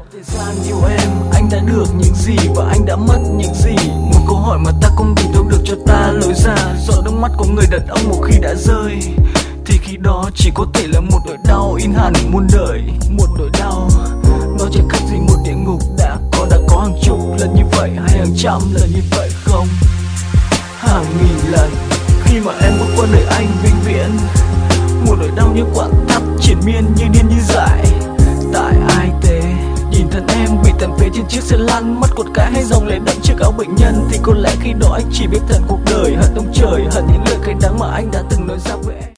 Thời gian yêu em, anh đã được những gì và anh đã mất những gì? Một câu hỏi mà ta không tìm đâu được cho ta lối ra. Giọt nước mắt của người đàn ông một khi đã rơi thì khi đó chỉ có thể là một nỗi đau in hằn muôn đời. Một nỗi đau, nó chẳng khác gì một địa ngục đã có hàng chục lần như vậy hay hàng trăm lần như vậy không? Hàng nghìn lần khi mà em bước qua đời anh vĩnh viễn. Một nỗi đau như quặn thắt triền miên như điên như dại. Tại ai thế nhìn thân em bị tàn phế trên chiếc xe lăn, mắt cột cái hay dòng lệ đậm chiếc áo bệnh nhân, thì có lẽ khi đó anh chỉ biết thân cuộc đời, hận ông trời, hận những lời cay đắng mà anh đã từng nói ra với em.